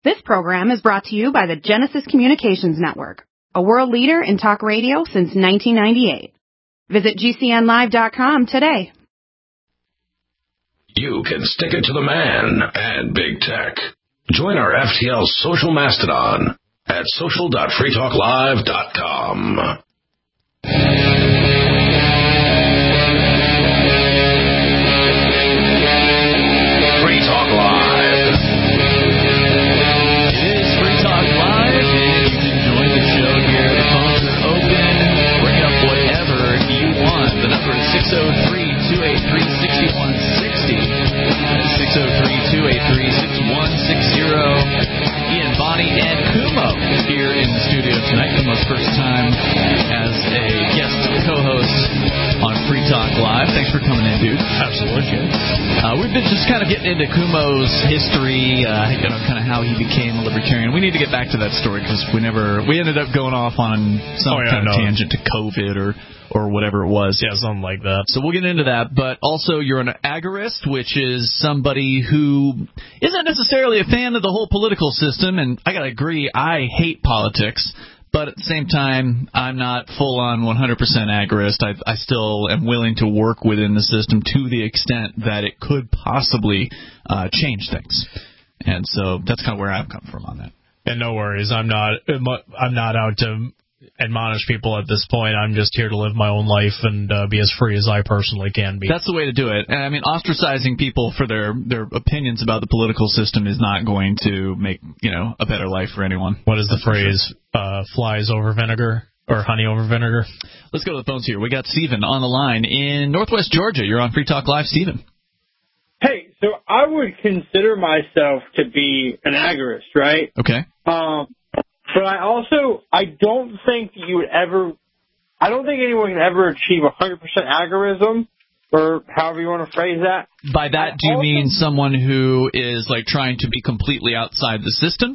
This program is brought to you by the Genesis Communications Network, a world leader in talk radio since 1998. Visit GCNlive.com today. You can stick it to the man and big tech. Join our FTL social mastodon at social.freetalklive.com. Free Talk Live. It is Free Talk Live, and you can join the show here. The phones are open. Bring up whatever you want. The number is 603-283-6160. That's 603-283-6160. Ian, Bonnie, and Kumo here in the studio tonight. Kumo's first time as a guest co-host on Free Talk Live. Thanks for coming in, dude. Absolutely. We've been just kind of getting into Kumo's history, kind of how he became a libertarian. We need to get back to that story because we ended up going off on some kind of tangent to COVID or whatever it was. Yeah, something like that. So we'll get into that. But also, you're an agorist, which is somebody who isn't necessarily a fan of the whole political system. And I got to agree, I hate politics. But at the same time, I'm not full-on 100% agorist. I still am willing to work within the system to the extent that it could possibly change things. And so that's kind of where I've come from on that. And no worries, I'm not out to admonish people at this point. I'm just here to live my own life and be as free as I personally can be. That's the way to do it. And I mean, ostracizing people for their opinions about the political system is not going to make, a better life for anyone. What is the phrase? Flies over vinegar or honey over vinegar? Let's go to the phones here. We got Stephen on the line in Northwest Georgia. You're on Free Talk Live, Stephen. Hey, so I would consider myself to be an agorist, right? Okay. But I don't think I don't think anyone can ever achieve 100% agorism, or however you want to phrase that. By that, do you mean someone who is like trying to be completely outside the system?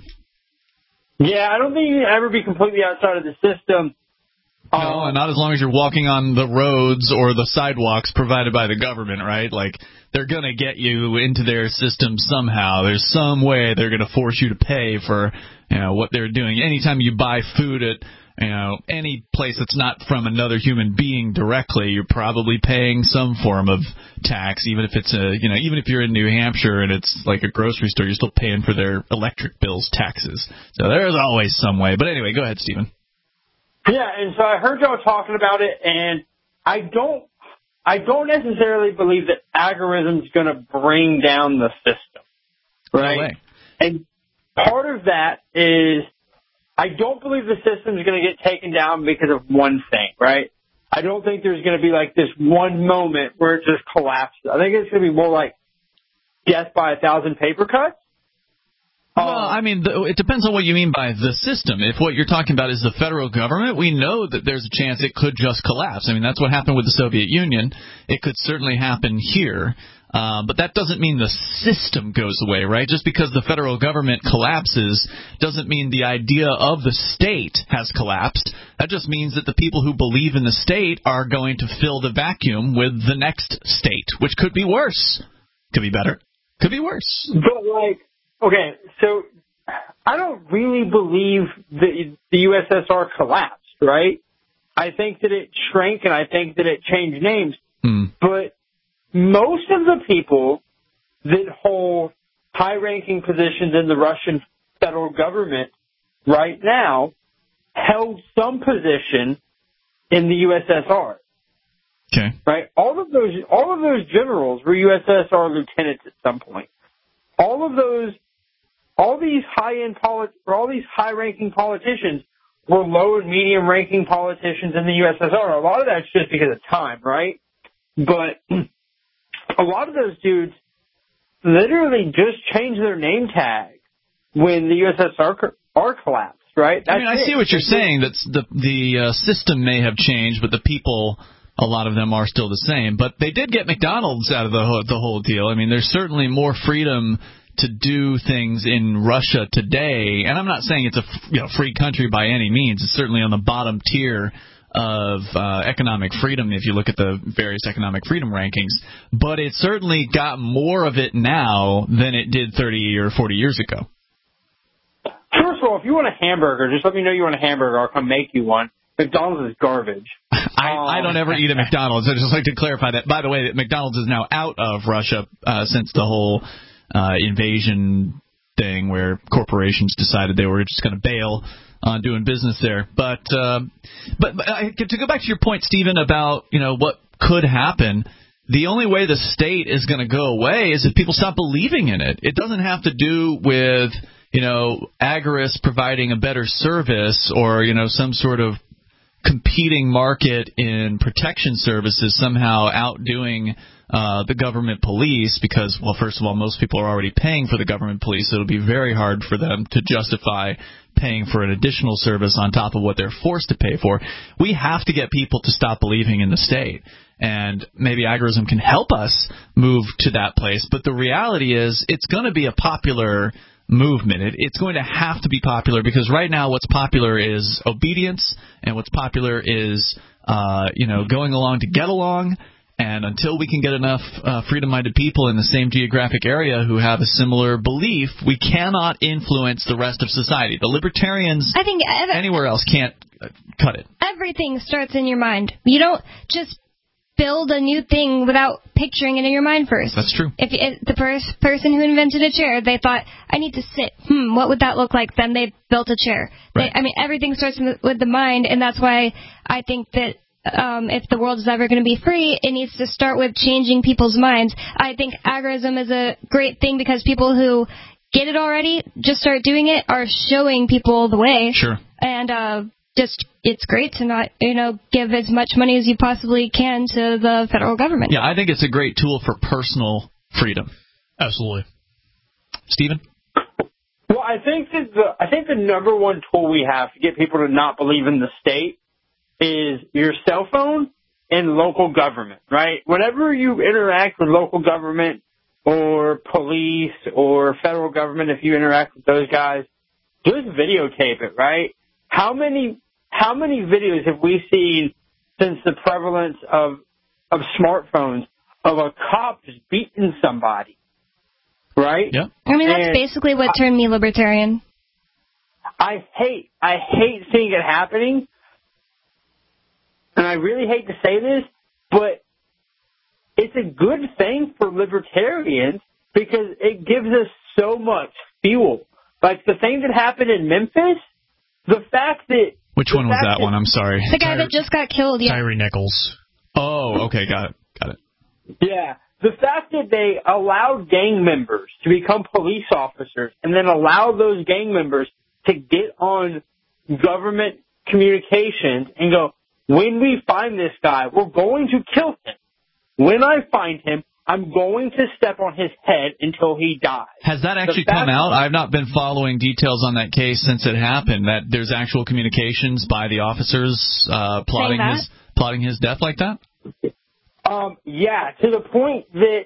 Yeah, I don't think you can ever be completely outside of the system. No, not as long as you're walking on the roads or the sidewalks provided by the government, right? Like, they're going to get you into their system somehow. There's some way they're going to force you to pay for, what they're doing. Anytime you buy food at, any place that's not from another human being directly, you're probably paying some form of tax, even if it's even if you're in New Hampshire and it's like a grocery store, you're still paying for their electric bills taxes. So there's always some way. But anyway, go ahead, Stephen. Yeah, and so I heard y'all talking about it, and I don't necessarily believe that agorism is going to bring down the system, right? No way. And part of that is I don't believe the system is going to get taken down because of one thing, right? I don't think there's going to be like this one moment where it just collapses. I think it's going to be more like death by 1,000 paper cuts. Well, I mean, it depends on what you mean by the system. If what you're talking about is the federal government, we know that there's a chance it could just collapse. I mean, that's what happened with the Soviet Union. It could certainly happen here. But that doesn't mean the system goes away, right? Just because the federal government collapses doesn't mean the idea of the state has collapsed. That just means that the people who believe in the state are going to fill the vacuum with the next state, which could be worse. Could be better. Could be worse. But okay, so I don't really believe the USSR collapsed, right? I think that it shrank and I think that it changed names. But most of the people that hold high-ranking positions in the Russian federal government right now held some position in the USSR. Okay. Right? All of those generals were USSR lieutenants at some point. All these high-ranking politicians were low and medium-ranking politicians in the USSR. A lot of that's just because of time, right? But a lot of those dudes literally just changed their name tag when the USSR collapsed, right? I see what you're saying. That the system may have changed, but the people, a lot of them are still the same. But they did get McDonald's out of the whole deal. I mean, there's certainly more freedom to do things in Russia today, and I'm not saying it's a free country by any means. It's certainly on the bottom tier of economic freedom if you look at the various economic freedom rankings, but it certainly got more of it now than it did 30 or 40 years ago. of all, if you want a hamburger, just let me know you want a hamburger. I'll come make you one. McDonald's is garbage. I don't ever eat at McDonald's. I'd just like to clarify that. By the way, McDonald's is now out of Russia since the whole invasion thing where corporations decided they were just going to bail on doing business there. But to go back to your point, Stephen, about what could happen, the only way the state is going to go away is if people stop believing in it. It doesn't have to do with Agorist providing a better service or some sort of competing market in protection services somehow outdoing the government police because, well, first of all, most people are already paying for the government police, so it'll be very hard for them to justify paying for an additional service on top of what they're forced to pay for. We have to get people to stop believing in the state, and maybe agorism can help us move to that place, but the reality is it's going to be a popular movement. It's going to have to be popular because right now what's popular is obedience, and what's popular is going along to get along. And until we can get enough freedom-minded people in the same geographic area who have a similar belief, we cannot influence the rest of society. The libertarians anywhere else can't cut it. Everything starts in your mind. You don't just build a new thing without picturing it in your mind first. That's true. If the first person who invented a chair, they thought, I need to sit. What would that look like? Then they built a chair. Right. Everything starts with the mind, and that's why I think that if the world is ever going to be free, it needs to start with changing people's minds. I think agorism is a great thing because people who get it already, just start doing it, are showing people the way. Sure. And it's great to not, give as much money as you possibly can to the federal government. Yeah, I think it's a great tool for personal freedom. Absolutely. Stephen? Well, I think the number one tool we have to get people to not believe in the state is your cell phone and local government, right? Whenever you interact with local government or police or federal government, if you interact with those guys, just videotape it, right? How many videos have we seen since the prevalence of smartphones of a cop just beating somebody, right? Yeah. That's basically what turned me libertarian. I hate seeing it happening. And I really hate to say this, but it's a good thing for libertarians because it gives us so much fuel. Like the thing that happened in Memphis, the fact that... Which one was that one? I'm sorry. The guy that just got killed, yeah. Tyree Nichols. Oh, okay, got it. Yeah. The fact that they allowed gang members to become police officers and then allow those gang members to get on government communications and go, when we find this guy, we're going to kill him. When I find him, I'm going to step on his head until he dies. Has that actually come out? I've not been following details on that case since it happened, that there's actual communications by the officers plotting his death like that? Yeah, to the point that,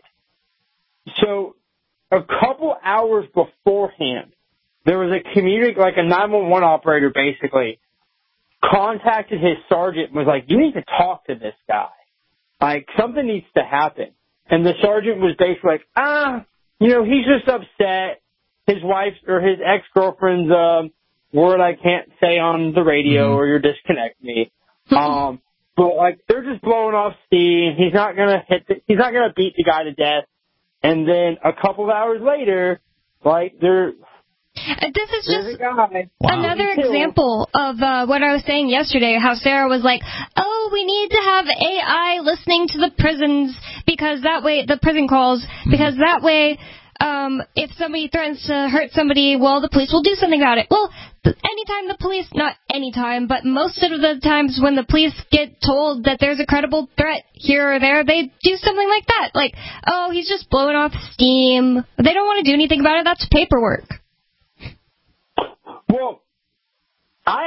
so a couple hours beforehand, there was a 911 operator basically contacted his sergeant and was like, you need to talk to this guy. Like, something needs to happen. And the sergeant was basically like, he's just upset. His wife's or his ex-girlfriend's word I can't say on the radio or you'll disconnect me. But like, they're just blowing off steam. He's not gonna beat the guy to death. And then a couple of hours later, like, this is just another example of what I was saying yesterday, how Sarah was like, we need to have AI listening to the prisons because that way, the prison calls, because that way, if somebody threatens to hurt somebody, well, the police will do something about it. Well, not anytime, but most of the times when the police get told that there's a credible threat here or there, they do something like that. Like, he's just blowing off steam. They don't want to do anything about it. That's paperwork. Well, I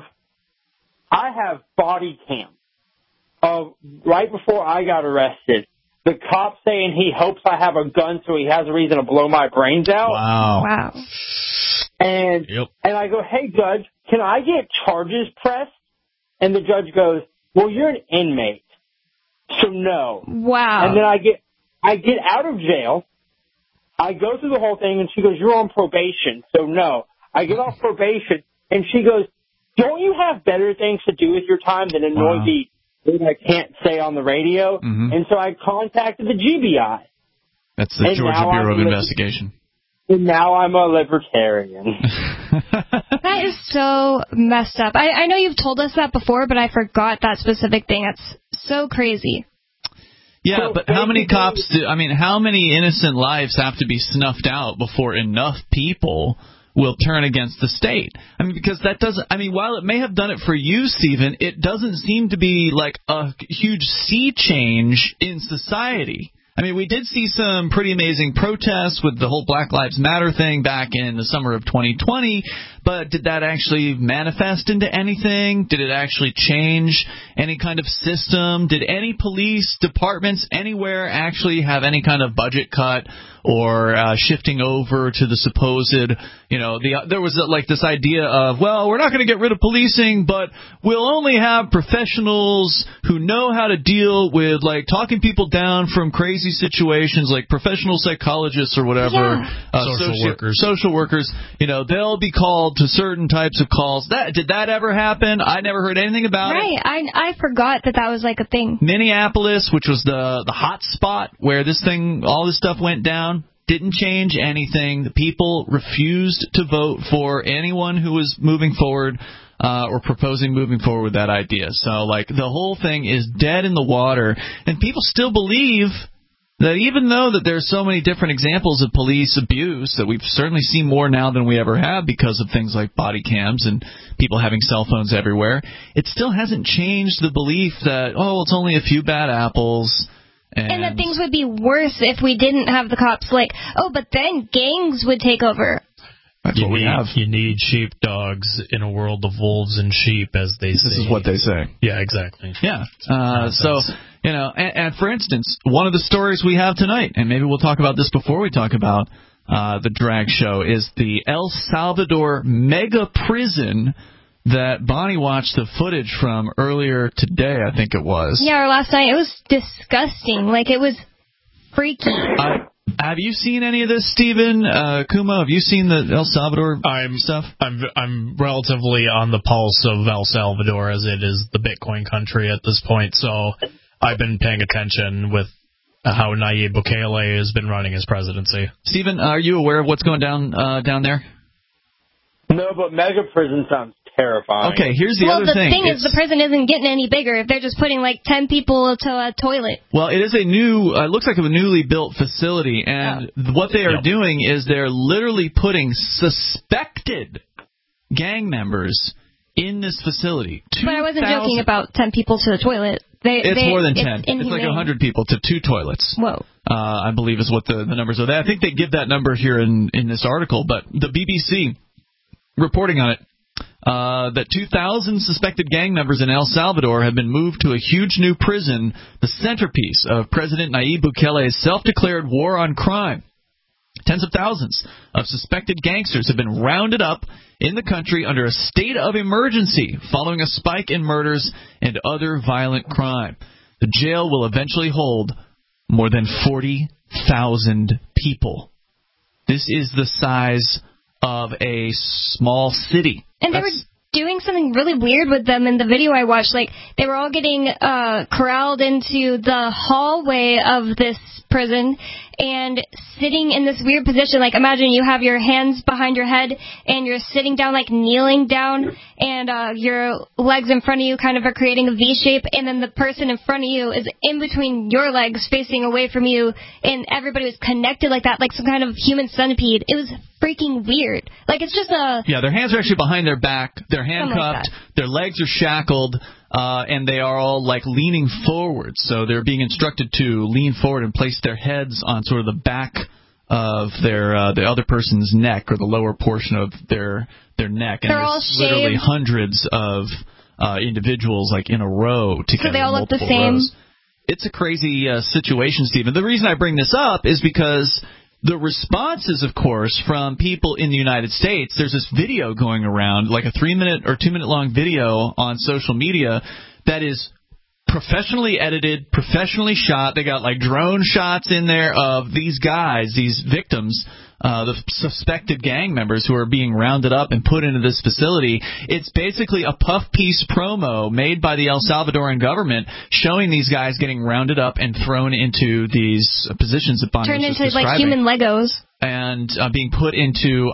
have body cam of right before I got arrested. The cop saying he hopes I have a gun so he has a reason to blow my brains out. Wow. And I go, hey, Judge, can I get charges pressed? And the judge goes, well, you're an inmate, so no. Wow. And then I get out of jail. I go through the whole thing, and she goes, you're on probation, so no. I get off probation, and she goes, don't you have better things to do with your time than annoy the thing I can't say on the radio? Mm-hmm. And so I contacted the GBI. That's the Georgia Bureau of Investigation. And now I'm a libertarian. That is so messed up. I know you've told us that before, but I forgot that specific thing. That's so crazy. Yeah, so but how many cops how many innocent lives have to be snuffed out before enough people will turn against the state? I mean, because that doesn't, while it may have done it for you, Stephen, it doesn't seem to be like a huge sea change in society. I mean, we did see some pretty amazing protests with the whole Black Lives Matter thing back in the summer of 2020, but did that actually manifest into anything? Did it actually change any kind of system? Did any police departments anywhere actually have any kind of budget cut or shifting over to the supposed, there was this idea of, well, we're not going to get rid of policing, but we'll only have professionals who know how to deal with, talking people down from crazy situations, like professional psychologists or whatever. Yeah. Social workers, they'll be called to certain types of calls. Did that ever happen? I never heard anything about it. Right. I forgot that was a thing. Minneapolis, which was the hot spot where all this stuff went down, didn't change anything. The people refused to vote for anyone who was moving forward or proposing moving forward with that idea. So, the whole thing is dead in the water, and people still believe that even though that there's so many different examples of police abuse, that we've certainly seen more now than we ever have because of things like body cams and people having cell phones everywhere, it still hasn't changed the belief that, it's only a few bad apples. And that things would be worse if we didn't have the cops. But then gangs would take over. That's what we have. You need sheepdogs in a world of wolves and sheep, as they say. This is what they say. Yeah, exactly. Yeah. And for instance, one of the stories we have tonight, and maybe we'll talk about this before we talk about the drag show, is the El Salvador mega prison that Bonnie watched the footage from earlier today, I think it was. Yeah, or last night. It was disgusting. It was freaky. Have you seen any of this, Stephen? Kuma, have you seen the El Salvador stuff? I'm relatively on the pulse of El Salvador, as it is the Bitcoin country at this point, so I've been paying attention with how Nayib Bukele has been running his presidency. Stephen, are you aware of what's going down there? No, but mega prison sounds terrifying. Okay, here's the other thing. The thing is, the prison isn't getting any bigger if they're just putting 10 people to a toilet. Well, it is it looks like a newly built facility, and what they are doing is they're literally putting suspected gang members in this facility. But I wasn't joking about 10 people to the toilet. It's more than 10. It's like 100 people to 2 toilets. Whoa. I believe is what the numbers are. I think they give that number here in this article, but the BBC reporting on it, that 2,000 suspected gang members in El Salvador have been moved to a huge new prison, the centerpiece of President Nayib Bukele's self-declared war on crime. Tens of thousands of suspected gangsters have been rounded up in the country under a state of emergency following a spike in murders and other violent crime. The jail will eventually hold more than 40,000 people. This is the size of a small city. And they were doing something really weird with them in the video I watched. They were all getting corralled into the hallway of this prison and sitting in this weird position. Imagine you have your hands behind your head and you're sitting down, kneeling down, and your legs in front of you kind of are creating a V shape, and then the person in front of you is in between your legs facing away from you, and everybody was connected like that, like some kind of human centipede. It was freaking weird. It's just a... Yeah, their hands are actually behind their back, they're handcuffed, their legs are shackled, and they are all leaning forward. So they're being instructed to lean forward and place their heads on sort of the back of the other person's neck, or the lower portion of their neck. And there's literally hundreds of individuals in a row together. So they all look the same. Rows. It's a crazy situation, Stephen. The reason I bring this up is because the responses, of course, from people in the United States, there's this video going around, a 3-minute or 2-minute long video on social media that is professionally edited, professionally shot. They got like drone shots in there of these guys, these victims, the suspected gang members who are being rounded up and put into this facility. It's basically a puff piece promo made by the El Salvadoran government showing these guys getting rounded up and thrown into these positions that Bonnie was just describing. Turned into like human Legos. And being put into,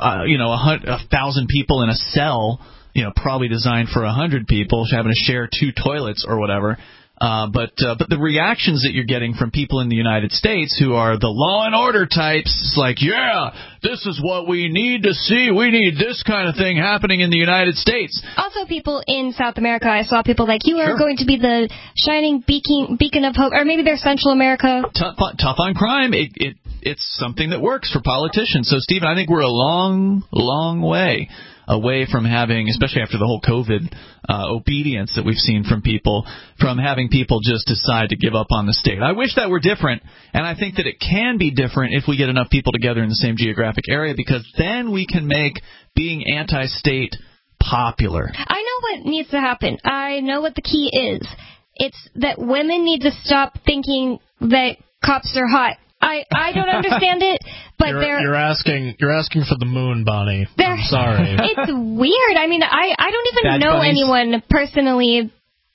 1,000 people in a cell, probably designed for 100 people, having to share 2 toilets or whatever. But the reactions that you're getting from people in the United States who are the law and order types, it's like, yeah, this is what we need to see. We need this kind of thing happening in the United States. Also, people in South America, I saw people like, you are going to be the shining beacon of hope, or maybe they're Central America. Tough on crime. It's something that works for politicians. So, Stephen, I think we're a long, long way away from having, especially after the whole COVID obedience that we've seen from people, from having people just decide to give up on the state. I wish that were different, and I think that it can be different if we get enough people together in the same geographic area, because then we can make being anti-state popular. I know what needs to happen. I know what the key is. It's that women need to stop thinking that cops are hot. I don't understand it, but you're asking for the moon, Bonnie. I'm sorry. It's weird. I mean, I don't even know anyone personally,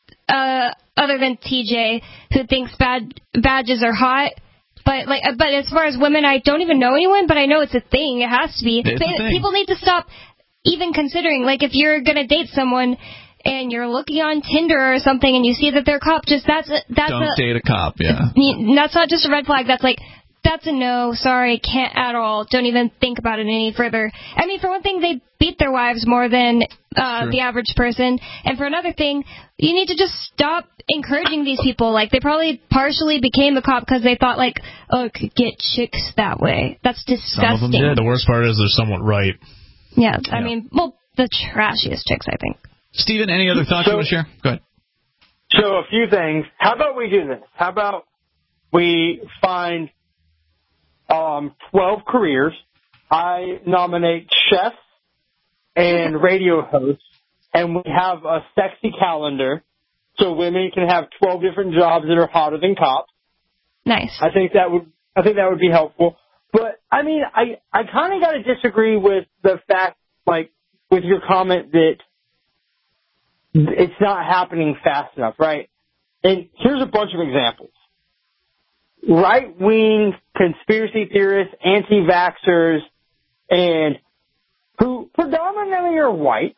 other than TJ, who thinks badges are hot. But as far as women, I don't even know anyone. But I know it's a thing. It has to be. People need to stop even considering. Like, if you're gonna date someone and you're looking on Tinder or something and you see that they're a cop, don't date a cop. Yeah. That's not just a red flag. That's a no. Sorry, can't at all. Don't even think about it any further. I mean, for one thing, they beat their wives more than the average person. And for another thing, you need to just stop encouraging these people. Like, they probably partially became a cop because they thought, like, oh, it could get chicks that way. That's disgusting. Some of them did. The worst part is they're somewhat right. Yeah, I mean, well, the trashiest chicks, I think. Stephen, any other thoughts you want to share? Go ahead. So, a few things. How about we do this? How about we find 12 careers. I nominate chefs and radio hosts, and we have a sexy calendar so women can have 12 different jobs that are hotter than cops. Nice. I think that would be helpful. But I mean, I kind of got to disagree with the fact, like, with your comment that it's not happening fast enough, right? And here's a bunch of examples. Right-wing conspiracy theorists, anti-vaxxers, and who predominantly are white,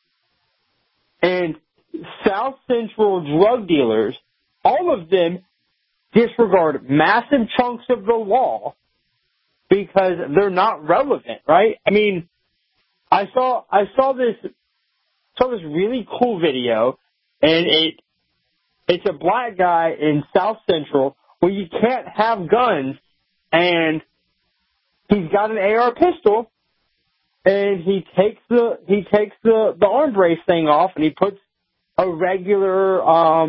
and South Central drug dealers, all of them disregard massive chunks of the law because they're not relevant, right? I mean, I saw this really cool video, and it's a black guy in South Central where you can't have guns, and he's got an AR pistol, and he takes the arm brace thing off, and he puts a regular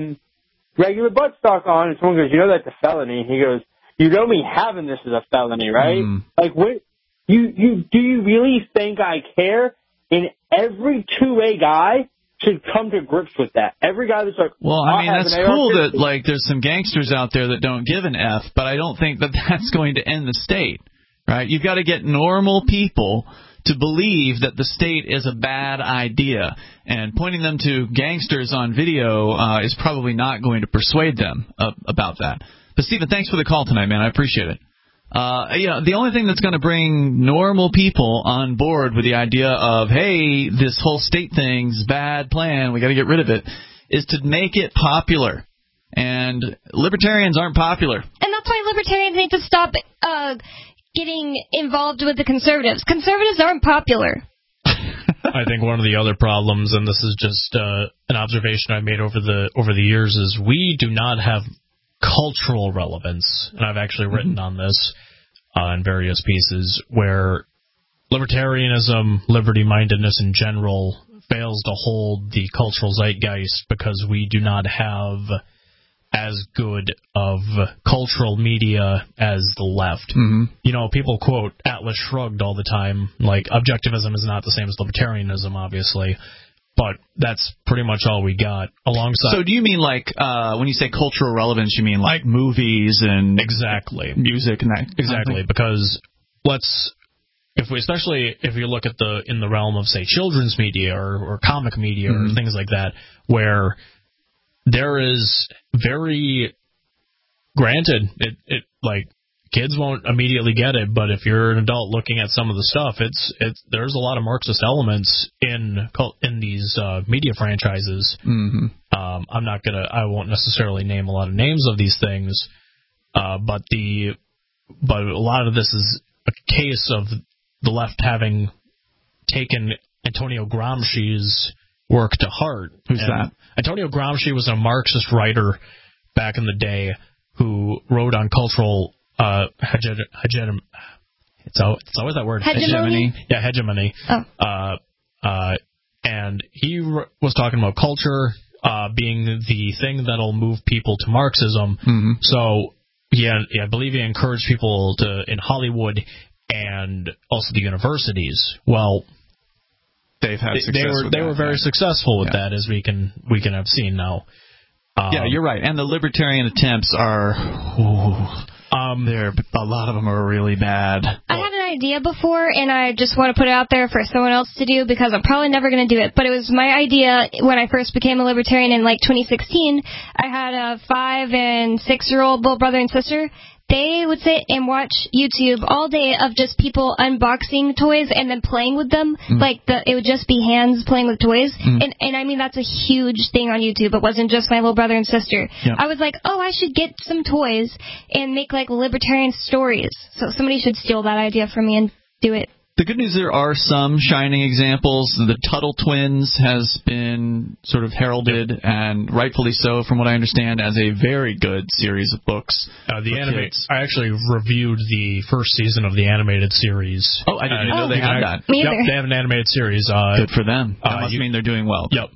buttstock on, and someone goes, that's a felony. He goes, me having this is a felony, right? Like, what? Do you really think I care? And every 2A guy should come to grips with that. Every guy that's like, well, I mean, that's cool that, like, there's some gangsters out there that don't give an F, but I don't think that that's going to end the state, right? You've got to get normal people to believe that the state is a bad idea, and pointing them to gangsters on video is probably not going to persuade them about that. But, Stephen, thanks for the call tonight, man. I appreciate it. The only thing that's going to bring normal people on board with the idea of, hey, this whole state thing's bad plan, we got to get rid of it, is to make it popular. And libertarians aren't popular. And that's why libertarians need to stop getting involved with the conservatives. Conservatives aren't popular. I think one of the other problems, and this is just an observation I made over the years, is we do not have cultural relevance, and I've actually written on this in various pieces, where libertarianism, liberty-mindedness in general, fails to hold the cultural zeitgeist because we do not have as good of cultural media as the left. People quote Atlas Shrugged all the time, like, objectivism is not the same as libertarianism, obviously. But that's pretty much all we got alongside. So do you mean like when you say cultural relevance, you mean like movies and exactly music and that? Exactly, because especially if you look at in the realm of say children's media or comic media or things like that, where there is granted it like kids won't immediately get it, but if you're an adult looking at some of the stuff, there's a lot of Marxist elements in these media franchises. Mm-hmm. I won't necessarily name a lot of names of these things, but a lot of this is a case of the left having taken Antonio Gramsci's work to heart. Who's that? Antonio Gramsci was a Marxist writer back in the day who wrote on cultural hegemony. It's always that word. Hegemony? Yeah, hegemony. Oh. And he was talking about culture being the thing that'll move people to Marxism. Mm-hmm. So, I believe he encouraged people in Hollywood and also the universities. Well, they've had success. They were very successful with that, as we can have seen now. Yeah, you're right. And the libertarian attempts are, a lot of them are really bad. I had an idea before, and I just want to put it out there for someone else to do because I'm probably never going to do it. But it was my idea when I first became a libertarian in 2016. I had a 5- and 6-year-old little brother and sister. They would sit and watch YouTube all day of just people unboxing toys and then playing with them. It would just be hands playing with toys. And I mean, that's a huge thing on YouTube. It wasn't just my little brother and sister. Yep. I was like, I should get some toys and make libertarian stories. So somebody should steal that idea from me and do it. The good news, there are some shining examples. The Tuttle Twins has been sort of heralded, and rightfully so, from what I understand, as a very good series of books. I actually reviewed the first season of the animated series. Oh, I didn't know they had that. Me either. Yep, they have an animated series. Good for them. That must mean they're doing well. Yep.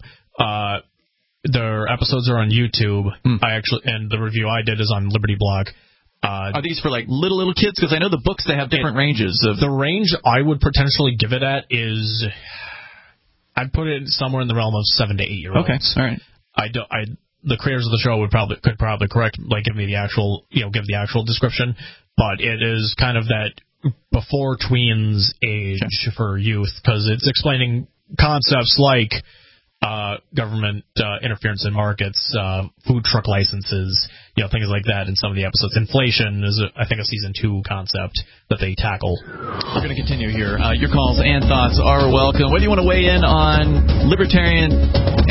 Their episodes are on YouTube. And the review I did is on Liberty Blog. Are these for little kids? Because I know the books, they have different ranges. The range I would potentially give it at is, I'd put it somewhere in the realm of 7 to 8 year olds. Okay, all right. The creators of the show could probably correct, give me the actual, give the actual description, but it is kind of that before tweens age for youth, because it's explaining concepts like government interference in markets, food truck licenses, things like that in some of the episodes. Inflation is, I think, a season 2 concept that they tackle. We're going to continue here. Your calls and thoughts are welcome. Whether you want to weigh in on libertarianism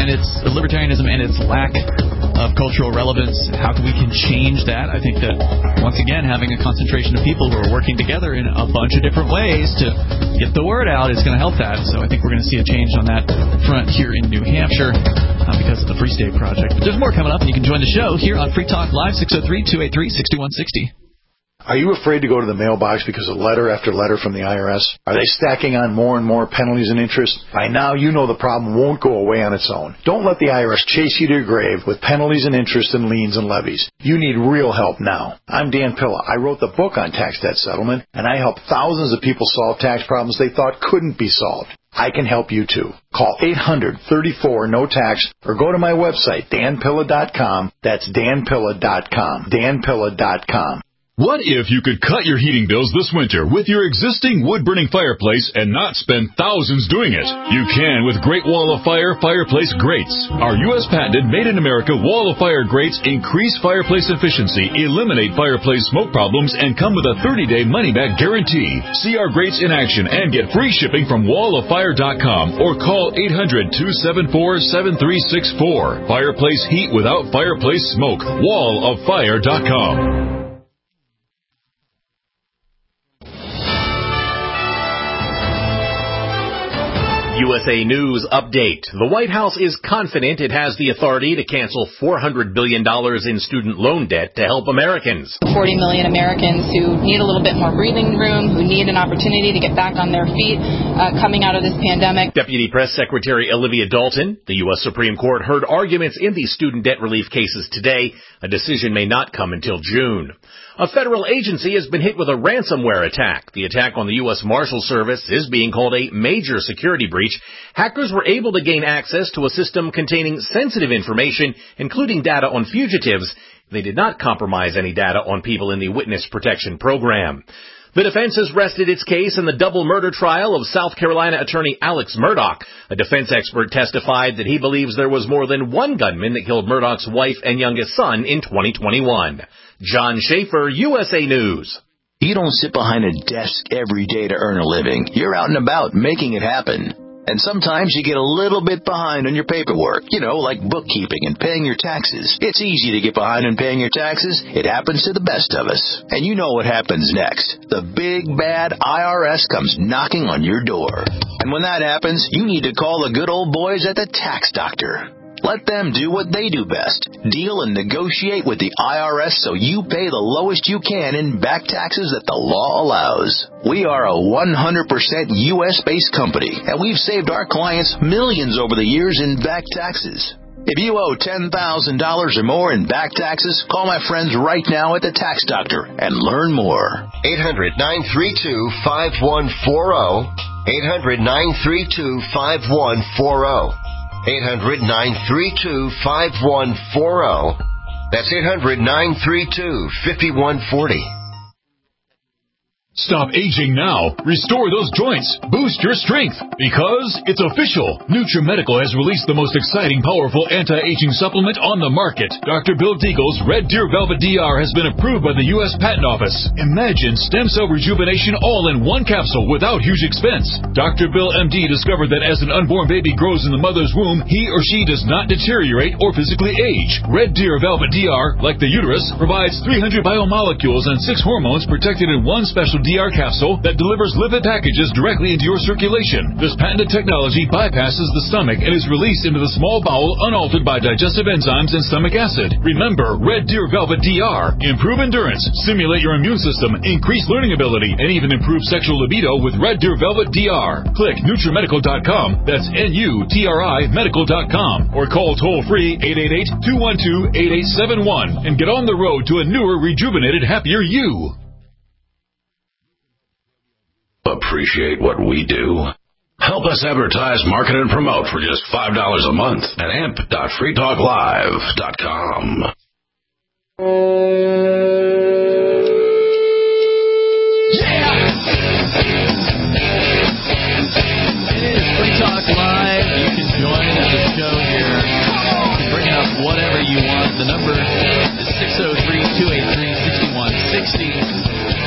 and its lack of cultural relevance, how we can change that. I think that, once again, having a concentration of people who are working together in a bunch of different ways to get the word out is going to help that. So I think we're going to see a change on that front here in New Hampshire because of the Free State Project. But there's more coming up, and you can join the show here on Free Talk Live, 603-283-6160. Are you afraid to go to the mailbox because of letter after letter from the IRS? Are they stacking on more and more penalties and interest? By now, you know the problem won't go away on its own. Don't let the IRS chase you to your grave with penalties and interest and liens and levies. You need real help now. I'm Dan Pilla. I wrote the book on tax debt settlement, and I helped thousands of people solve tax problems they thought couldn't be solved. I can help you too. Call 800-34-NO-TAX or go to my website, danpilla.com. That's danpilla.com. danpilla.com. What if you could cut your heating bills this winter with your existing wood-burning fireplace and not spend thousands doing it? You can with Great Wall of Fire fireplace grates. Our U.S. patented made-in-America Wall of Fire grates increase fireplace efficiency, eliminate fireplace smoke problems, and come with a 30-day money-back guarantee. See our grates in action and get free shipping from walloffire.com or call 800-274-7364. Fireplace heat without fireplace smoke. walloffire.com. USA News update. The White House is confident it has the authority to cancel $400 billion in student loan debt to help Americans. 40 million Americans who need a little bit more breathing room, who need an opportunity to get back on their feet coming out of this pandemic. Deputy Press Secretary Olivia Dalton. The U.S. Supreme Court heard arguments in these student debt relief cases today. A decision may not come until June. A federal agency has been hit with a ransomware attack. The attack on the U.S. Marshal Service is being called a major security breach. Hackers were able to gain access to a system containing sensitive information, including data on fugitives. They did not compromise any data on people in the Witness Protection Program. The defense has rested its case in the double murder trial of South Carolina attorney Alex Murdaugh. A defense expert testified that he believes there was more than one gunman that killed Murdaugh's wife and youngest son in 2021. John Schaefer, USA News. You don't sit behind a desk every day to earn a living. You're out and about making it happen. And sometimes you get a little bit behind on your paperwork, like bookkeeping and paying your taxes. It's easy to get behind on paying your taxes. It happens to the best of us. And you know what happens next. The big, bad IRS comes knocking on your door. And when that happens, you need to call the good old boys at the Tax Doctor. Let them do what they do best. Deal and negotiate with the IRS so you pay the lowest you can in back taxes that the law allows. We are a 100% U.S.-based company, and we've saved our clients millions over the years in back taxes. If you owe $10,000 or more in back taxes, call my friends right now at the Tax Doctor and learn more. 800-932-5140. 800-932-5140. 800-932-5140. That's 800-932-5140. Stop aging now. Restore those joints. Boost your strength. Because it's official. NutriMedical has released the most exciting, powerful anti-aging supplement on the market. Dr. Bill Deagle's Red Deer Velvet DR has been approved by the U.S. Patent Office. Imagine stem cell rejuvenation all in one capsule without huge expense. Dr. Bill MD discovered that as an unborn baby grows in the mother's womb, he or she does not deteriorate or physically age. Red Deer Velvet DR, like the uterus, provides 300 biomolecules and 6 hormones protected in one special DR capsule that delivers lipid packages directly into your circulation. This patented technology bypasses the stomach and is released into the small bowel unaltered by digestive enzymes and stomach acid. Remember, Red Deer Velvet DR. Improve endurance, stimulate your immune system, increase learning ability, and even improve sexual libido with Red Deer Velvet DR. Click NutriMedical.com. That's NUTRI Medical.com. Or call toll-free 888-212-8871 and get on the road to a newer, rejuvenated, happier you. Appreciate what we do? Help us advertise, market, and promote for just $5 a month at amp.freetalklive.com. Yeah! It is Free Talk Live. You can join the show here. You can bring up whatever you want. The number is 603-283-6160.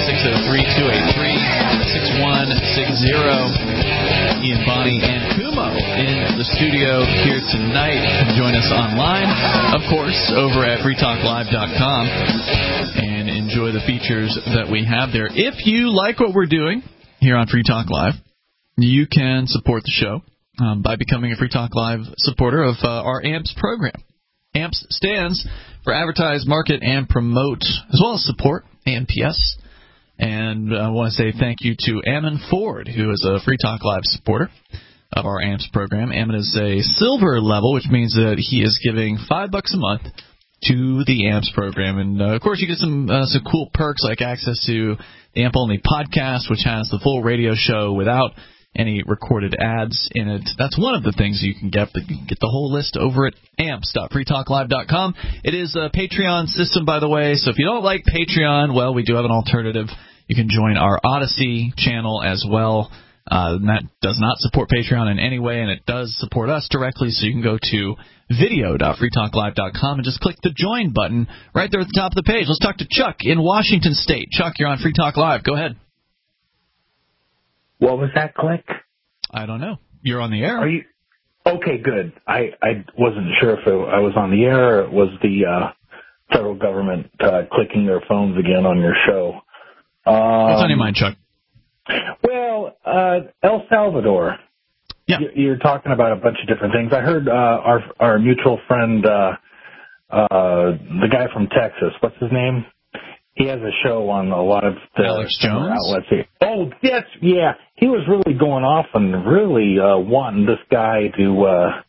603-283-6160. Ian, Bonnie, and Kumo in the studio here tonight. You can join us online, of course, over at freetalklive.com and enjoy the features that we have there. If you like what we're doing here on Free Talk Live, you can support the show by becoming a Free Talk Live supporter of our AMPS program. AMPS stands for Advertise, Market, and Promote, as well as support, AMPS. And I want to say thank you to Ammon Ford, who is a Free Talk Live supporter of our AMPS program. Ammon is a silver level, which means that he is giving $5 a month to the AMPS program. And, of course, you get some cool perks like access to the AMP-only podcast, which has the full radio show without any recorded ads in it. That's one of the things you can get, but you can get the whole list over at amps.freetalklive.com. It is a Patreon system, by the way, so if you don't like Patreon, well, we do have an alternative. You can join our Odyssey channel as well. That does not support Patreon in any way, and it does support us directly, so you can go to video.freetalklive.com and just click the join button right there at the top of the page. Let's talk to Chuck in Washington State. Chuck, you're on Free Talk Live. Go ahead. What was that click? I don't know. You're on the air. Are you? Okay, good. I wasn't sure if I was on the air or it was the federal government clicking their phones again on your show. What's on your mind, Chuck? Well, El Salvador. Yeah. You're talking about a bunch of different things. I heard our mutual friend, the guy from Texas, what's his name? He has a show on a lot of the Alex Jones outlets here. Oh, yes, yeah. He was really going off and really wanting this guy to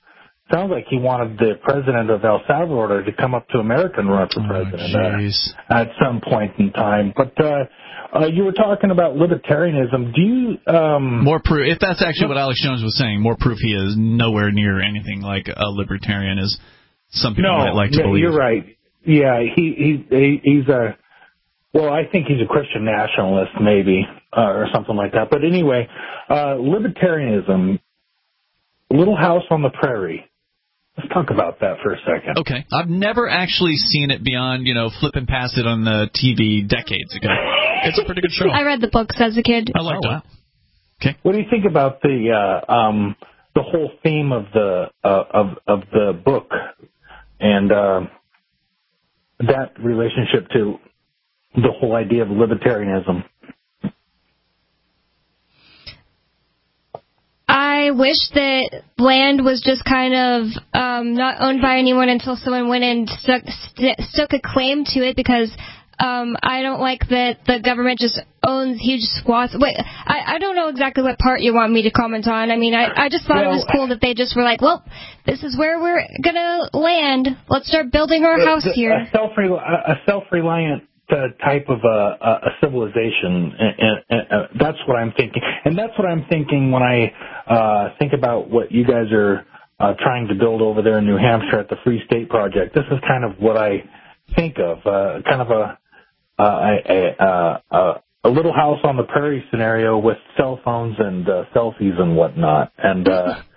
sounds like he wanted the president of El Salvador to come up to America and run for president at some point in time. But you were talking about libertarianism. Do you more proof? If that's actually what Alex Jones was saying, more proof he is nowhere near anything like a libertarian as some people might like to believe. You're right. Yeah, he's a. Well, I think he's a Christian nationalist, maybe, or something like that. But anyway, libertarianism, Little House on the Prairie. Let's talk about that for a second. Okay. I've never actually seen it beyond, flipping past it on the TV decades ago. It's a pretty good show. I read the books as a kid. I liked it. Okay. What do you think about the whole theme of the book and that relationship to the whole idea of libertarianism? I wish that land was just kind of not owned by anyone until someone went and stuck a claim to it, because I don't like that the government just owns huge swaths. Wait, I don't know exactly what part you want me to comment on. I mean, I just thought it was cool that they just were like, well, this is where we're going to land. Let's start building our house here. A self-reliant type of a civilization, and that's what I'm thinking. And that's what I'm thinking when I think about what you guys are trying to build over there in New Hampshire at the Free State Project. This is kind of what I think of, kind of a little house on the prairie scenario with cell phones and selfies and whatnot, and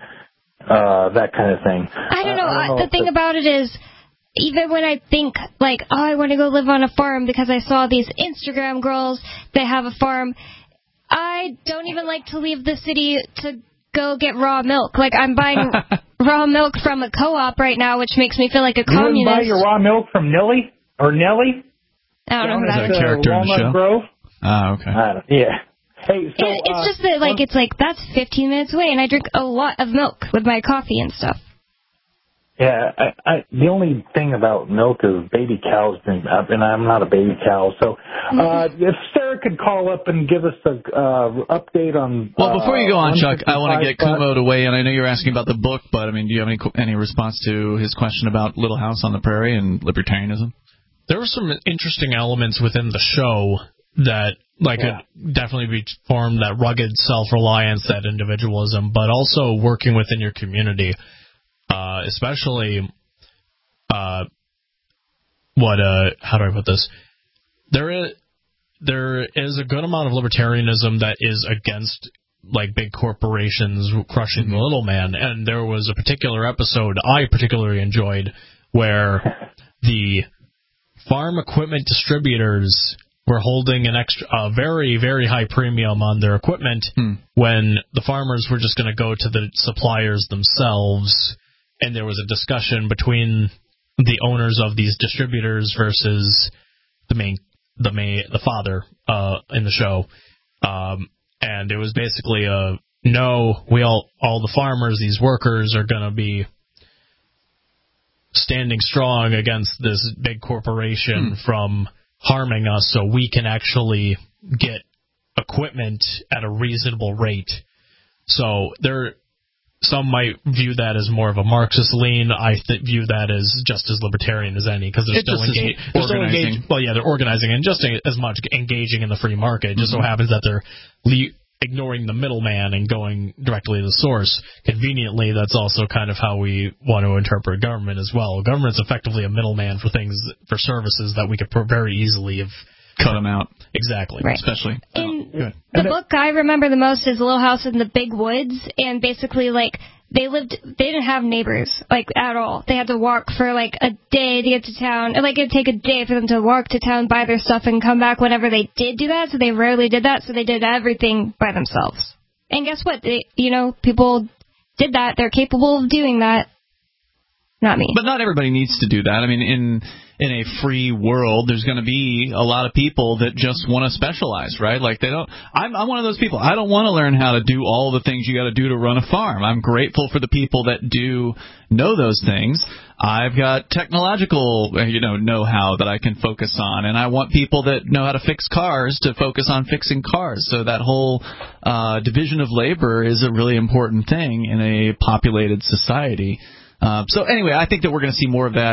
that kind of thing. I don't know. The thing about it is, even when I think, like, oh, I want to go live on a farm because I saw these Instagram girls that have a farm, I don't even like to leave the city to go get raw milk. Like, I'm buying raw milk from a co-op right now, which makes me feel like a communist. You wouldn't buy your raw milk from Nellie? Or Nellie? I don't know who that is. A character in the show? Grove? Okay. Yeah. Hey, so, it's just that, like, it's like, that's 15 minutes away, and I drink a lot of milk with my coffee and stuff. Yeah, the only thing about milk is baby cows drink, and I'm not a baby cow. So if Sarah could call up and give us an update on... Well, before you go on, Chuck, I want to get Kumo to weigh in. I know you're asking about the book, but, I mean, do you have any response to his question about Little House on the Prairie and libertarianism? There were some interesting elements within the show that could definitely be formed, that rugged self-reliance, that individualism, but also working within your community. Especially, how do I put this? There is a good amount of libertarianism that is against, like, big corporations crushing the little man. And there was a particular episode I particularly enjoyed where the farm equipment distributors were holding a very, very high premium on their equipment when the farmers were just going to go to the suppliers themselves. And there was a discussion between the owners of these distributors versus the father in the show, and it was basically all the farmers, these workers, are going to be standing strong against this big corporation from harming us, so we can actually get equipment at a reasonable rate. So some might view that as more of a Marxist lean. I view that as just as libertarian as any, because they're still engaged. Well, yeah, they're organizing and just as much engaging in the free market. It just so happens that they're ignoring the middleman and going directly to the source. Conveniently, that's also kind of how we want to interpret government as well. Government's effectively a middleman for services that we could very easily have cut them out. Exactly. Right. Especially. In the book I remember the most is Little House in the Big Woods, and basically, like, they didn't have neighbors, like, at all. They had to walk for, like, a day to get to town. Like, it'd take a day for them to walk to town, buy their stuff, and come back whenever they did do that, so they rarely did that, so they did everything by themselves. And guess what? People did that. They're capable of doing that. Not me. But not everybody needs to do that. I mean, in a free world, there's going to be a lot of people that just want to specialize, right? Like, they don't. I'm one of those people. I don't want to learn how to do all the things you got to do to run a farm. I'm grateful for the people that do know those things. I've got technological, know-how that I can focus on, and I want people that know how to fix cars to focus on fixing cars. So that whole division of labor is a really important thing in a populated society. So anyway, I think that we're going to see more of that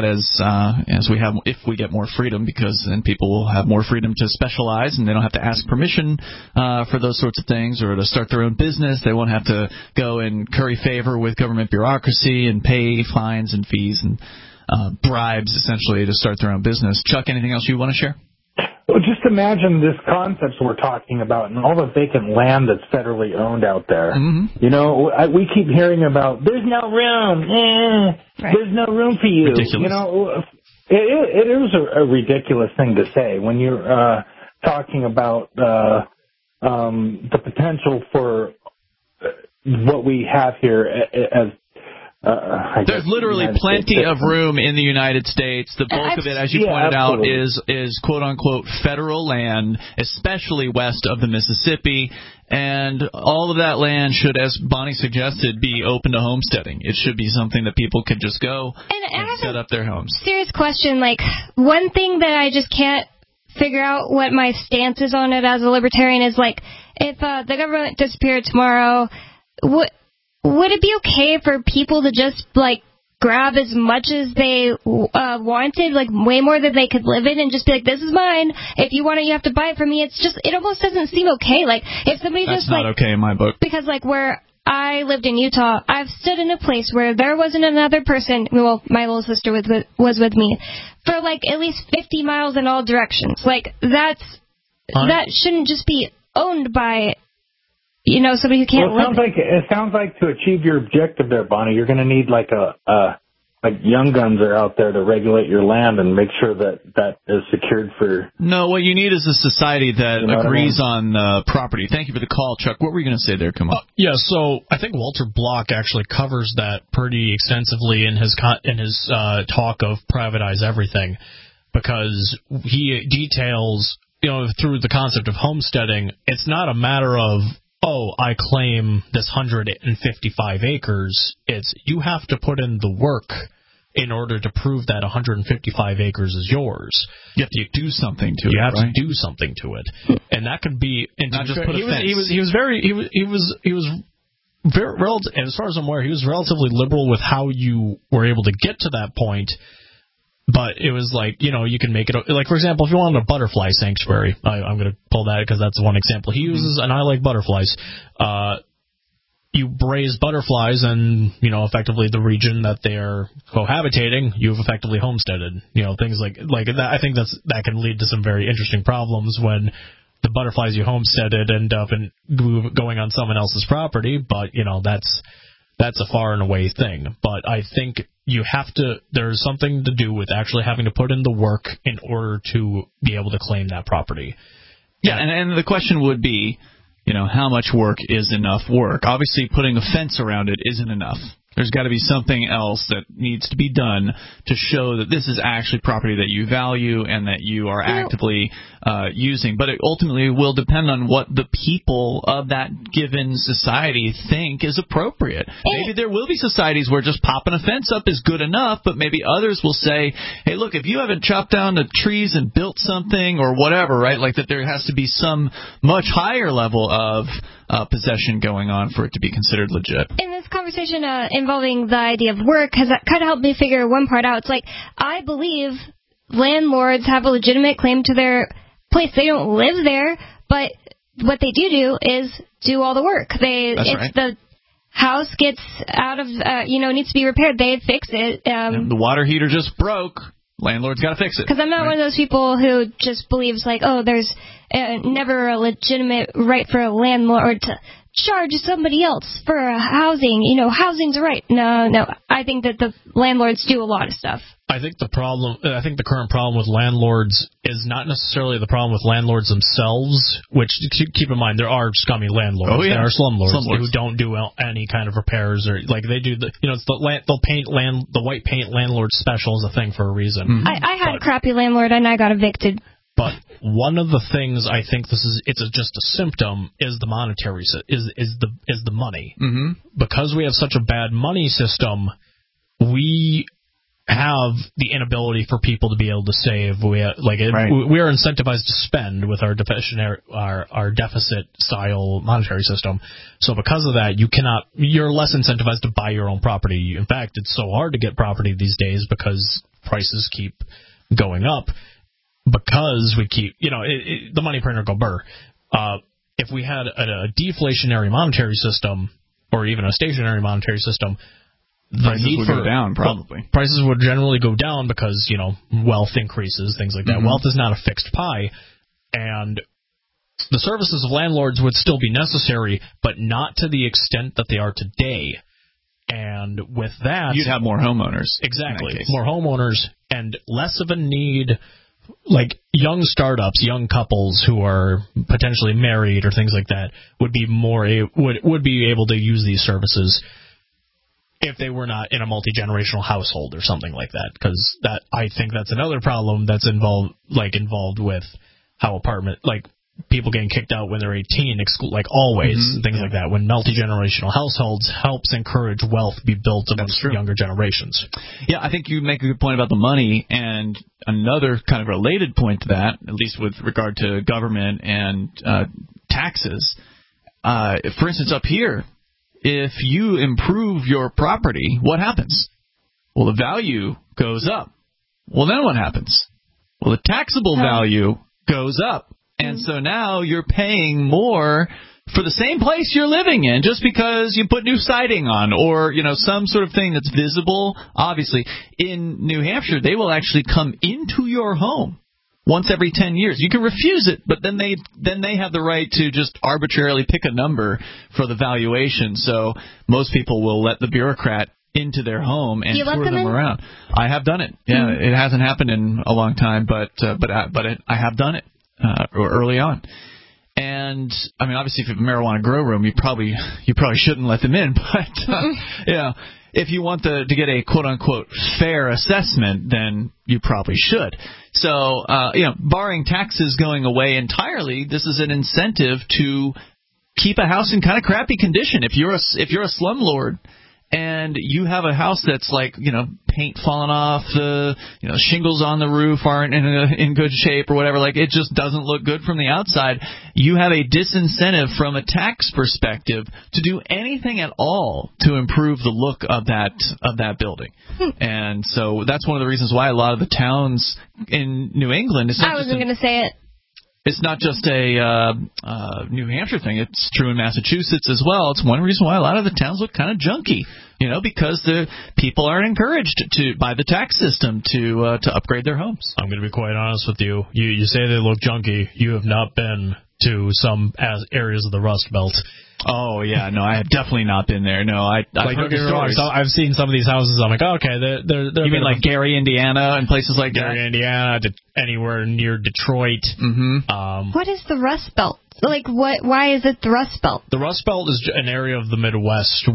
if we get more freedom, because then people will have more freedom to specialize, and they don't have to ask permission for those sorts of things, or to start their own business. They won't have to go and curry favor with government bureaucracy and pay fines and fees and bribes, essentially, to start their own business. Chuck, anything else you want to share? Well, just imagine this concept we're talking about and all the vacant land that's federally owned out there. Mm-hmm. You know, we keep hearing about, there's no room, there's no room for you. Ridiculous. You know, it is a ridiculous thing to say when you're talking about the potential for what we have here as there's literally plenty of room in the United States. The bulk of it, as you pointed out, is quote-unquote federal land, especially west of the Mississippi. And all of that land should, as Bonnie suggested, be open to homesteading. It should be something that people could just go and set up their homes. Serious question. Like, one thing that I just can't figure out what my stance is on it as a libertarian is, like, if the government disappeared tomorrow, would it be okay for people to just, like, grab as much as they wanted, like, way more than they could live in, and just be like, this is mine. If you want it, you have to buy it from me. It's just, it almost doesn't seem okay. Like, if somebody That's just, not okay in my book. Because, like, where I lived in Utah, I've stood in a place where there wasn't another person, well, my little sister was with me, for, like, at least 50 miles in all directions. Like, that shouldn't just be owned by, you know, somebody who can't live. It sounds like to achieve your objective there, Bonnie, you're going to need like like young guns are out there to regulate your land and make sure that is secured for. No, what you need is a society that agrees on property. Thank you for the call, Chuck. What were you going to say there? Come on. Yeah, so I think Walter Block actually covers that pretty extensively in his talk of Privatize Everything, because he details, you know, through the concept of homesteading, it's not a matter of, oh, I claim this 155 acres. It's you have to put in the work in order to prove that 155 acres is yours. You have to do something to it. You have right? to do something to it, and that could be not just put a fence. He was very relative, as far as I'm aware, he was relatively liberal with how you were able to get to that point. But it was like, you know, you can make it, like, for example, if you wanted a butterfly sanctuary, I'm going to pull that because that's one example he uses, and I like butterflies. You raise butterflies and, you know, effectively the region that they're cohabitating, you've effectively homesteaded. You know, things like that. I think that can lead to some very interesting problems when the butterflies you homesteaded end up going on someone else's property, but, you know, that's a far and away thing. But I think there's something to do with actually having to put in the work in order to be able to claim that property. Yeah, and the question would be, you know, how much work is enough work? Obviously, putting a fence around it isn't enough. There's got to be something else that needs to be done to show that this is actually property that you value and that you are actively using. But it ultimately will depend on what the people of that given society think is appropriate. Maybe there will be societies where just popping a fence up is good enough, but maybe others will say, hey, look, if you haven't chopped down the trees and built something or whatever, right, like that there has to be some much higher level of possession going on for it to be considered legit. In this conversation involving the idea of work has kind of helped me figure one part out. It's like, I believe landlords have a legitimate claim to their place. They don't live there, but what they do is do all the work. Right. The house gets out of, needs to be repaired. They fix it. The water heater just broke. Landlord's got to fix it. Because I'm not one of those people who just believes, like, oh, there's never a legitimate right for a landlord to charge somebody else for housing. You know, housing's a right. No. I think that the landlords do a lot of stuff. I think the current problem with landlords is not necessarily the problem with landlords themselves, which, keep in mind, there are scummy landlords. Oh, yeah. There are slumlords who don't do any kind of repairs, or like they do they'll paint the white paint landlord special is a thing for a reason. Mm-hmm. I had a crappy landlord and I got evicted. But one of the things I think it's just a symptom is the monetary is the money. Mm-hmm. Because we have such a bad money system, we have the inability for people to be able to save. We are incentivized to spend with our deficit style monetary system. So because of that, you're less incentivized to buy your own property. In fact, it's so hard to get property these days because prices keep going up because we keep, the money printer go burr. If we had a deflationary monetary system or even a stationary monetary system, prices would go down, probably. Prices would generally go down because, wealth increases, things like that. Mm-hmm. Wealth is not a fixed pie, and the services of landlords would still be necessary, but not to the extent that they are today. And with that... You'd have more homeowners. Exactly. More homeowners and less of a need... Like young startups, young couples who are potentially married or things like that would be would be able to use these services if they were not in a multi-generational household or something like that. Because I think that's another problem that's involved with how people getting kicked out when they're 18, always, things like that. When multi-generational households helps encourage wealth be built amongst younger generations. Yeah, I think you make a good point about the money, and another kind of related point to that, at least with regard to government and taxes. For instance, up here, if you improve your property, what happens? Well, the value goes up. Well, then what happens? Well, the taxable value goes up. And so now you're paying more for the same place you're living in just because you put new siding on or, some sort of thing that's visible. Obviously, in New Hampshire, they will actually come into your home once every 10 years. You can refuse it, but then they have the right to just arbitrarily pick a number for the valuation. So most people will let the bureaucrat into their home and tour them around. I have done it. Yeah, it hasn't happened in a long time, but I have done it. Early on, and I mean, obviously, if you have a marijuana grow room, you probably shouldn't let them in. But if you want to get a quote unquote fair assessment, then you probably should. So barring taxes going away entirely, this is an incentive to keep a house in kind of crappy condition. If you're a slumlord and you have a house that's paint falling off, shingles on the roof aren't in good shape or whatever, it just doesn't look good from the outside, you have a disincentive from a tax perspective to do anything at all to improve the look of that building. And so that's one of the reasons why a lot of the towns in New England... I wasn't going to say it. It's not just a New Hampshire thing. It's true in Massachusetts as well. It's one reason why a lot of the towns look kind of junky, because the people aren't encouraged by the tax system to upgrade their homes. I'm going to be quite honest with you. You say they look junky. You have not been to some areas of the Rust Belt. Oh, yeah. No, I have definitely not been there. No, I've heard the stories. I've seen some of these houses. I'm like, okay, they're You mean like Gary, Indiana, and places like Gary, that? Indiana, anywhere near Detroit. Mm-hmm. What is the Rust Belt? Why is it the Rust Belt? The Rust Belt is an area of the Midwest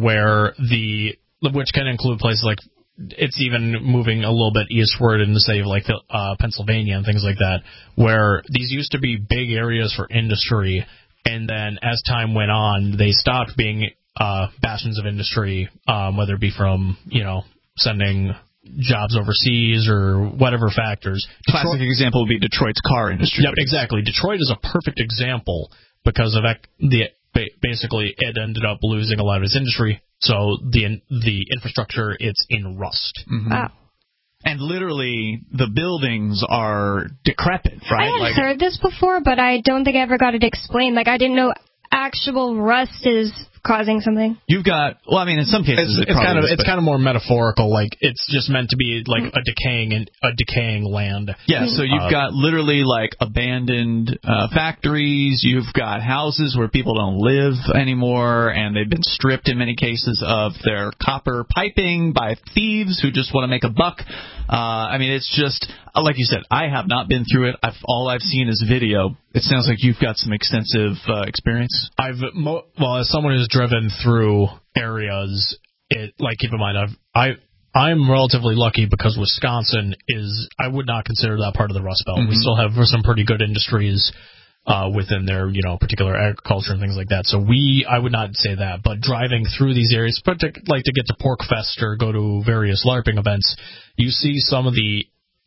which can include places like, it's even moving a little bit eastward into, say, Pennsylvania and things like that, where these used to be big areas for industry. And then as time went on, they stopped being bastions of industry, whether it be from, sending jobs overseas or whatever factors. Classic example would be Detroit's car industry. Yep, exactly. Detroit is a perfect example because of basically it ended up losing a lot of its industry. So the infrastructure, it's in rust. Mm-hmm. Wow. And literally, the buildings are decrepit, right? I had heard this before, but I don't think I ever got it explained. I didn't know actual rust is causing something. You've got, in some cases it's kind of more metaphorical. It's just meant to be a decaying land. Yeah, so you've got literally abandoned factories. You've got houses where people don't live anymore, and they've been stripped in many cases of their copper piping by thieves who just want to make a buck. It's just, like you said, I have not been through it. All I've seen is video. It sounds like you've got some extensive experience. As someone who's driven through areas, keep in mind, I'm relatively lucky because Wisconsin I would not consider that part of the Rust Belt. Mm-hmm. We still have some pretty good industries within their, particular agriculture and things like that. So I would not say that, but driving through these areas, like to get to PorcFest or go to various LARPing events, you see some of the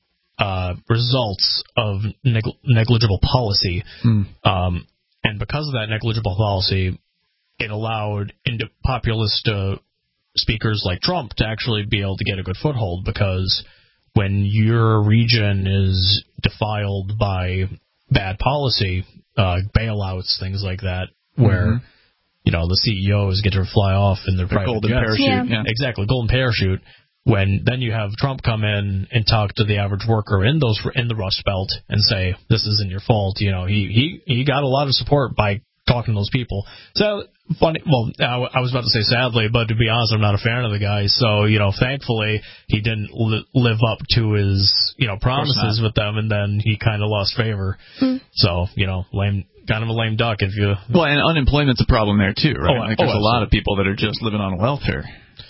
results of negligible policy. And because of that negligible policy, it allowed populist speakers like Trump to actually be able to get a good foothold, because when your region is defiled by bad policy, bailouts, things like that, where the CEOs get to fly off in their private golden jets. parachute. Yeah. Exactly, golden parachute. Then you have Trump come in and talk to the average worker in the Rust Belt and say, this isn't your fault. He got a lot of support by talking to those people. So funny. Well, I was about to say sadly, but to be honest, I'm not a fan of the guy. So thankfully he didn't live up to his promises with them, and then he kind of lost favor. So lame. Kind of a lame duck if you. Well, and unemployment's a problem there too, right? There's a lot of people that are just living on welfare.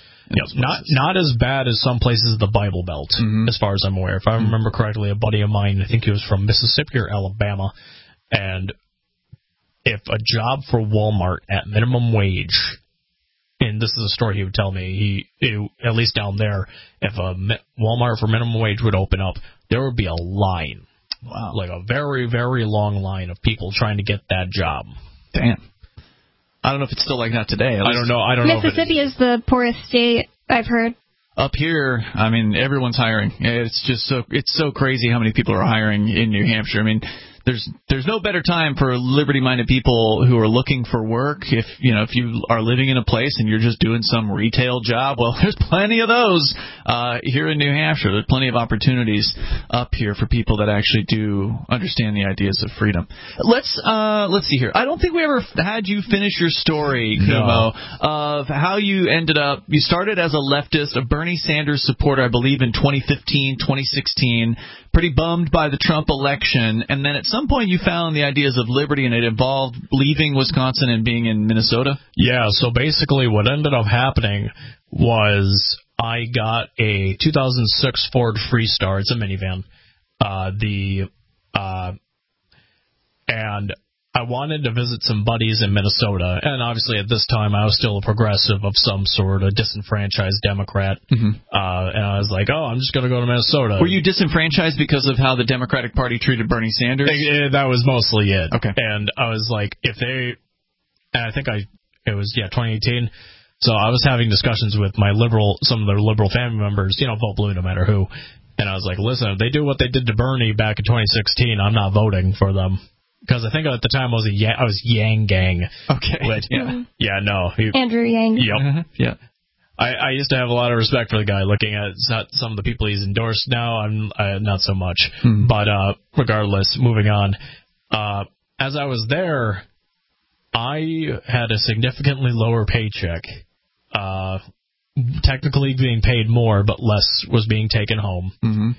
Not as bad as some places in the Bible Belt, as far as I'm aware. If I remember correctly, a buddy of mine, I think he was from Mississippi or Alabama, and if a job for Walmart at minimum wage, and this is a story he would tell me, at least down there, if a Walmart for minimum wage would open up, there would be a line. Wow. Like a very, very long line of people trying to get that job. Damn. I don't know if it's still like that today. I don't know. Mississippi is the poorest state, I've heard. Up here, I mean, everyone's hiring. It's so crazy how many people are hiring in New Hampshire. I mean, there's no better time for liberty-minded people who are looking for work. If you are living in a place and you're just doing some retail job, well, there's plenty of those here in New Hampshire. There's plenty of opportunities up here for people that actually do understand the ideas of freedom. Let's see here. I don't think we ever had you finish your story, Kumo, of how you ended up. You started as a leftist, a Bernie Sanders supporter, I believe, in 2015, 2016. Pretty bummed by the Trump election, and then at some point you found the ideas of liberty, and it involved leaving Wisconsin and being in Minnesota? Yeah, so basically what ended up happening was I got a 2006 Ford Freestar. It's a minivan. And I wanted to visit some buddies in Minnesota, and obviously at this time I was still a progressive of some sort, a disenfranchised Democrat, and I was like, I'm just going to go to Minnesota. Were you disenfranchised because of how the Democratic Party treated Bernie Sanders? That was mostly it. Okay. And I was like, it was 2018, so I was having discussions with some of their liberal family members, vote blue no matter who, and I was like, listen, if they do what they did to Bernie back in 2016, I'm not voting for them. Because I think at the time I was Yang Gang. Okay. Andrew Yang. Yep. Yeah. I used to have a lot of respect for the guy. Looking at some of the people he's endorsed now, I'm not so much. But regardless, moving on. As I was there, I had a significantly lower paycheck. Technically being paid more, but less was being taken home.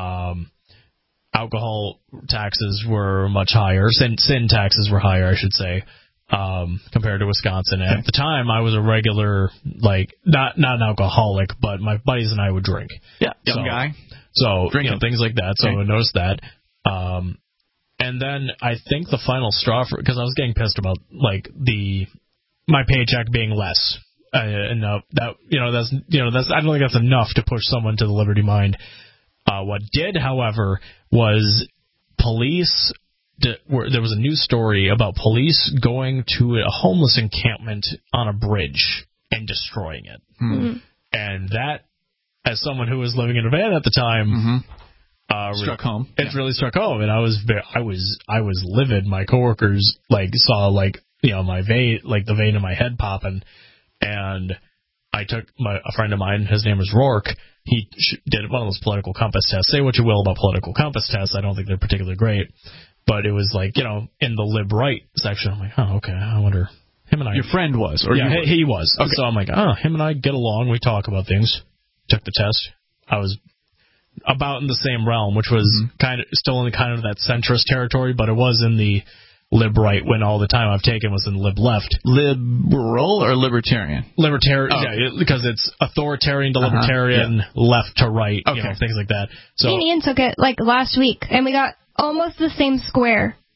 Alcohol taxes were much higher. Sin taxes were higher, I should say, compared to Wisconsin. And at the time, I was a regular, not an alcoholic, but my buddies and I would drink. Yeah, young guy. So, things like that. So I noticed that. And then I think the final straw, because I was getting pissed about, my paycheck being less. And that's I don't think that's enough to push someone to the liberty mind. What did, however, was police. There was a news story about police going to a homeless encampment on a bridge and destroying it. And that, as someone who was living in a van at the time, struck home. It really struck home, and I was livid. My coworkers saw my vein, the vein in my head popping, and I took a friend of mine. His name was Rourke. He did one of those political compass tests. Say what you will about political compass tests. I don't think they're particularly great. But it was in the lib-right section. I'm like, oh, okay, I wonder. Him and I. Your friend was? He was. Okay. So I'm like, him and I get along. We talk about things. Took the test. I was about in the same realm, which was still in kind of that centrist territory, but it was in the lib-right when all the time I've taken was in the lib-left. Liberal or libertarian? Libertarian, because it's authoritarian to libertarian, left to right, things like that. So me and Ian took it last week, and we got almost the same square.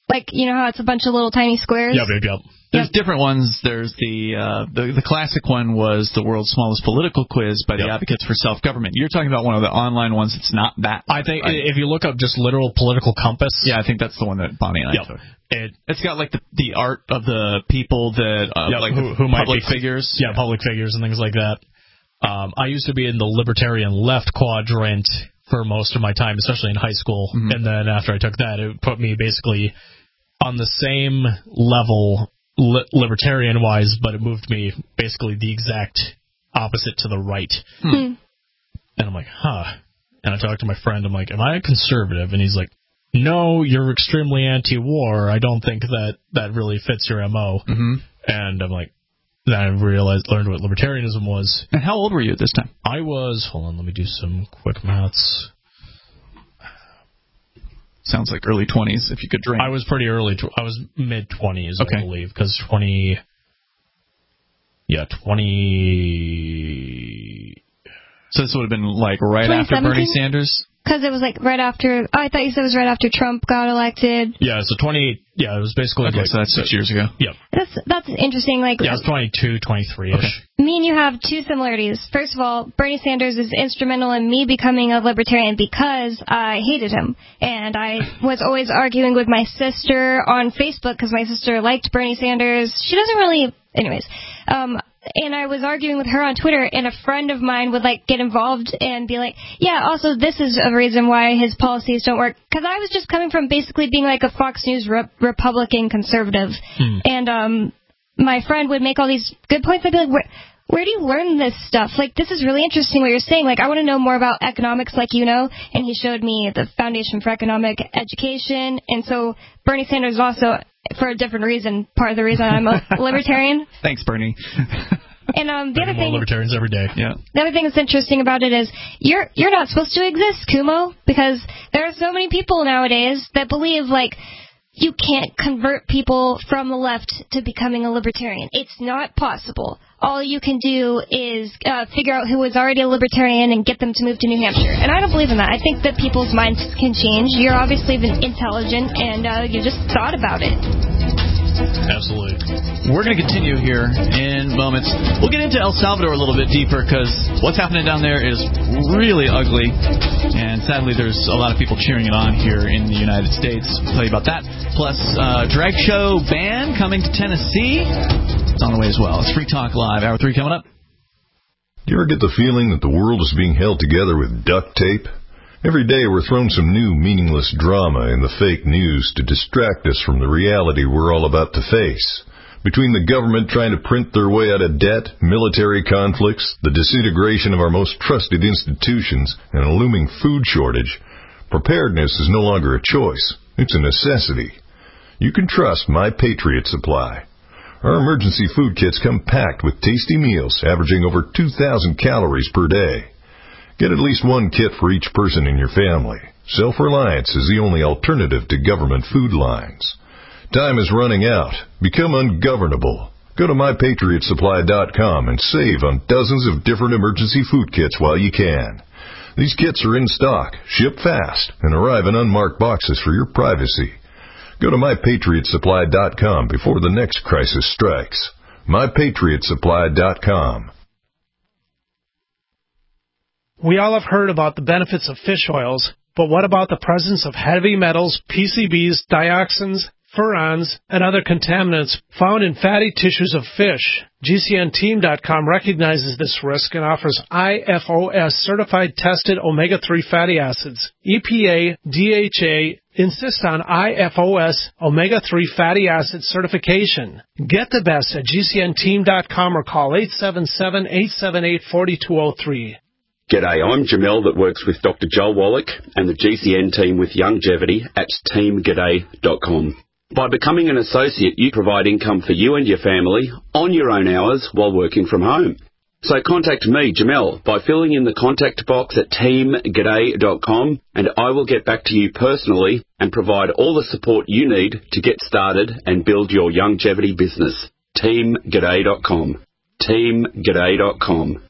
Like, you know how it's a bunch of little tiny squares? Yep. There's different ones. There's the classic one was the world's smallest political quiz by the Advocates for Self-Government. You're talking about one of the online ones that's not that. I think if you look up just literal political compass. Yeah, I think that's the one that Bonnie and I took. It's got like the art of the people that like who might be figures. Yeah, public figures and things like that. I used to be in the libertarian left quadrant for most of my time, especially in high school. Mm-hmm. And then after I took that, it put me basically on the same level libertarian-wise, but it moved me basically the exact opposite to the right. And I'm like, And I talked to my friend. I'm like, am I a conservative? And he's like, no, you're extremely anti-war. I don't think that really fits your MO. Mm-hmm. And I'm like, then I learned what libertarianism was. And how old were you at this time? I was, hold on, let me do some quick maths. Sounds like early 20s, if you could drink. I was pretty early. I was mid-20s, I believe, because 20... So this would have been like right after Bernie Sanders? Because it was like right after... Oh, I thought you said it was right after Trump got elected. Yeah, so it was basically... Okay, so that's 6 years ago. Yep. That's interesting. Like, yeah, it was 22, 23-ish. Okay. Me and you have two similarities. First of all, Bernie Sanders is instrumental in me becoming a libertarian because I hated him. And I was always arguing with my sister on Facebook because my sister liked Bernie Sanders. She doesn't really... Anyways. And I was arguing with her on Twitter, and a friend of mine would, like, get involved and be like, yeah, also this is a reason why his policies don't work. Because I was just coming from basically being, like, a Fox News Republican conservative. And my friend would make all these good points. I'd be like, where do you learn this stuff? Like, this is really interesting what you're saying. Like, I want to know more about economics like you know. And he showed me the Foundation for Economic Education. And so Bernie Sanders also... for a different reason, part of the reason I'm a libertarian. Thanks, Bernie. And the other thing, libertarians every day. Yeah. The other thing that's interesting about it is you're not supposed to exist, Kumo, because there are so many people nowadays that believe like you can't convert people from the left to becoming a libertarian. It's not possible. All you can do is figure out who is already a libertarian and get them to move to New Hampshire. And I don't believe in that. I think that people's minds can change. You're obviously intelligent, and you just thought about it. Absolutely. We're going to continue here in moments. We'll get into El Salvador a little bit deeper because what's happening down there is really ugly. And sadly, there's a lot of people cheering it on here in the United States. We'll tell you about that. Plus, drag show ban coming to Tennessee. It's on the way as well. It's Free Talk Live. Hour 3 coming up. Do you ever get the feeling that the world is being held together with duct tape? Every day we're thrown some new meaningless drama in the fake news to distract us from the reality we're all about to face. Between the government trying to print their way out of debt, military conflicts, the disintegration of our most trusted institutions, and a looming food shortage, preparedness is no longer a choice. It's a necessity. You can trust My Patriot Supply. Our emergency food kits come packed with tasty meals averaging over 2,000 calories per day. Get at least one kit for each person in your family. Self-reliance is the only alternative to government food lines. Time is running out. Become ungovernable. Go to MyPatriotSupply.com and save on dozens of different emergency food kits while you can. These kits are in stock, ship fast, and arrive in unmarked boxes for your privacy. Go to MyPatriotSupply.com before the next crisis strikes. MyPatriotSupply.com. We all have heard about the benefits of fish oils, but what about the presence of heavy metals, PCBs, dioxins, furans, and other contaminants found in fatty tissues of fish? GCNteam.com recognizes this risk and offers IFOS certified tested omega-3 fatty acids. EPA, DHA insist on IFOS omega-3 fatty acid certification. Get the best at GCNteam.com or call 877-878-4203. G'day, I'm Jamel that works with Dr. Joel Wallach and the GCN team with Longevity at teamg'day.com. By becoming an associate, you provide income for you and your family on your own hours while working from home. So contact me, Jamel, by filling in the contact box at teamg'day.com, and I will get back to you personally and provide all the support you need to get started and build your longevity business. teamg'day.com. teamg'day.com.